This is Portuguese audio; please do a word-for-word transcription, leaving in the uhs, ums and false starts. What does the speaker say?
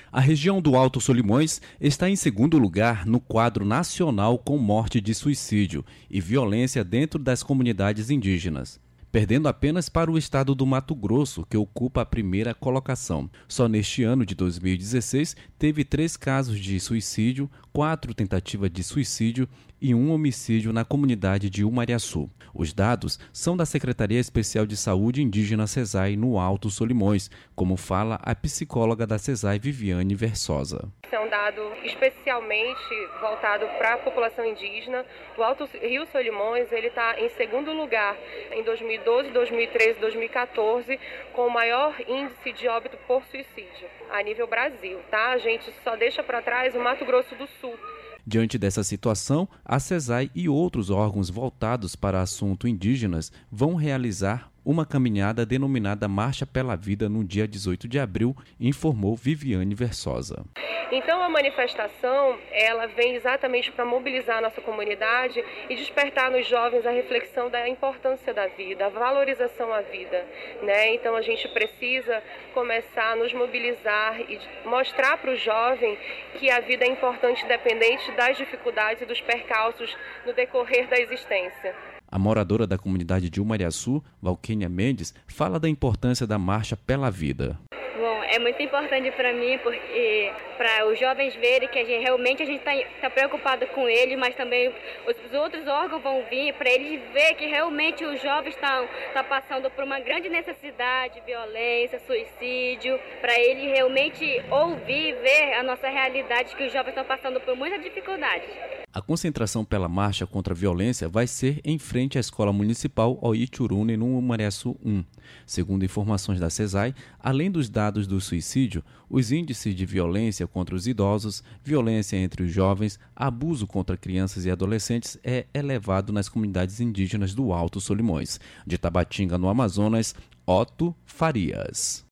A região do Alto Solimões está em segundo lugar no quadro nacional com morte de suicídio e violência dentro das comunidades indígenas, perdendo apenas para o estado do Mato Grosso, que ocupa a primeira colocação. Só neste ano de dois mil e dezesseis, teve três casos de suicídio, quatro tentativas de suicídio e um homicídio na comunidade de Umariaçu. Os dados são da Secretaria Especial de Saúde Indígena SESAI no Alto Solimões, como fala a psicóloga da SESAI, Viviane Versosa. É um dado especialmente voltado para a população indígena. O Alto Rio Solimões ele está em segundo lugar em dois mil e doze, dois mil e treze, dois mil e quatorze, com o maior índice de óbito por suicídio a nível Brasil. Tá? A gente só deixa para trás o Mato Grosso do Sul. Diante dessa situação, a SESAI e outros órgãos voltados para assuntos indígenas vão realizar uma caminhada denominada Marcha pela Vida no dia dezoito de abril, informou Viviane Versosa. Então a manifestação ela vem exatamente para mobilizar a nossa comunidade e despertar nos jovens a reflexão da importância da vida, a valorização à vida, né? Então a gente precisa começar a nos mobilizar e mostrar para o jovem que a vida é importante independente das dificuldades e dos percalços no decorrer da existência. A moradora da comunidade de Umariaçu, Valquênia Mendes, fala da importância da Marcha pela Vida. Bom, é muito importante para mim, porque para os jovens verem que a gente, realmente a gente está tá preocupado com eles, mas também os, os outros órgãos vão vir para eles ver que realmente os jovens estão tá passando por uma grande necessidade, violência, suicídio, para eles realmente ouvir, ver a nossa realidade, que os jovens estão passando por muita dificuldade. A concentração pela marcha contra a violência vai ser em frente à Escola Municipal Oichurune, no Umariaçu um. Segundo informações da SESAI, além dos dados do suicídio, os índices de violência contra os idosos, violência entre os jovens, abuso contra crianças e adolescentes é elevado nas comunidades indígenas do Alto Solimões. De Tabatinga, no Amazonas, Otto Farias.